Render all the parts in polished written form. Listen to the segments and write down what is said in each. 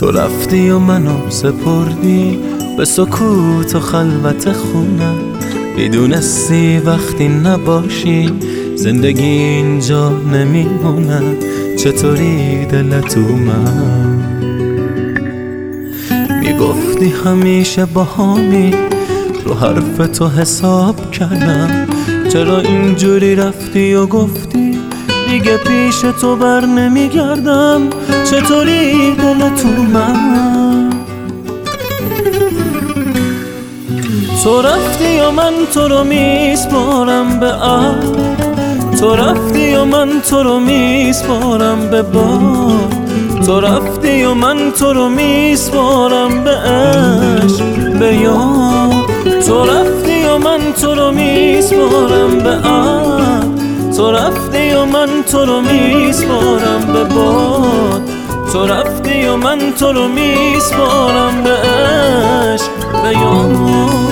تو رفتی و منو سپردی به سکوت و خلوت خونم. میدونستی وقتی نباشی زندگی اینجا نمیمونه. چطوری دلت اومد؟ میگفتی همیشه باهامی، رو حرف تو حساب کردم. چرا اینجوری رفتی و گفتی دیگه پیش تو بر نمیگردم؟ چطوری دلت اومد؟ تو رفتی و من تو رو میسپارم به عهد، تو رفتی و من تو رو میسپارم به باد، تو رفتی و من تو رو میسپارم به عشق به یاد، تو رفتی و من تو رو میسپارم به عهد، تو رفتی و من تو رو میسپارم به باد، تو رفتی و من تو رو میسپارم به عشق به یاد.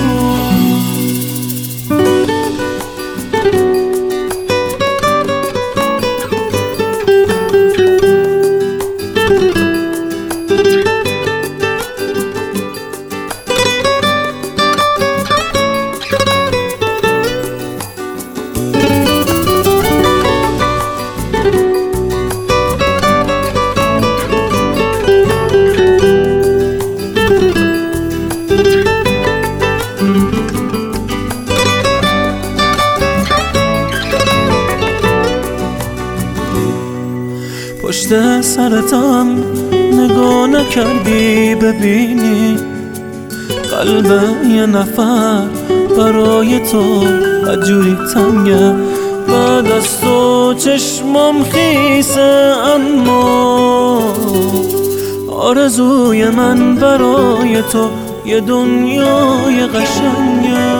پشت سرتم نگاه نکردی ببینی قلب یه نفر برای تو عجوری تنگه. بعد از تو چشمم خیسه اما آرزوی من برای تو یه دنیای قشنگه.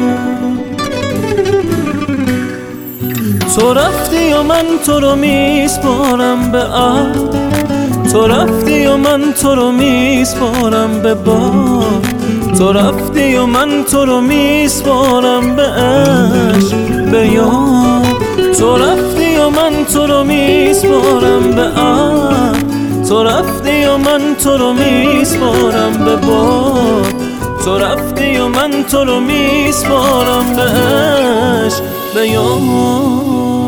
تو رفتی و من تو رو میسپارم به عهد، تو رفتی و من تو رو میسپارم به باد، تو رفتی و من تو رو میسپارم به عشق به یاد، تو رفتی و من تو رو میسپارم به عهد، تو رفتی و من تو رو میسپارم به باد، تو رفتی و من تو رو میسپارم به عشق به یاد.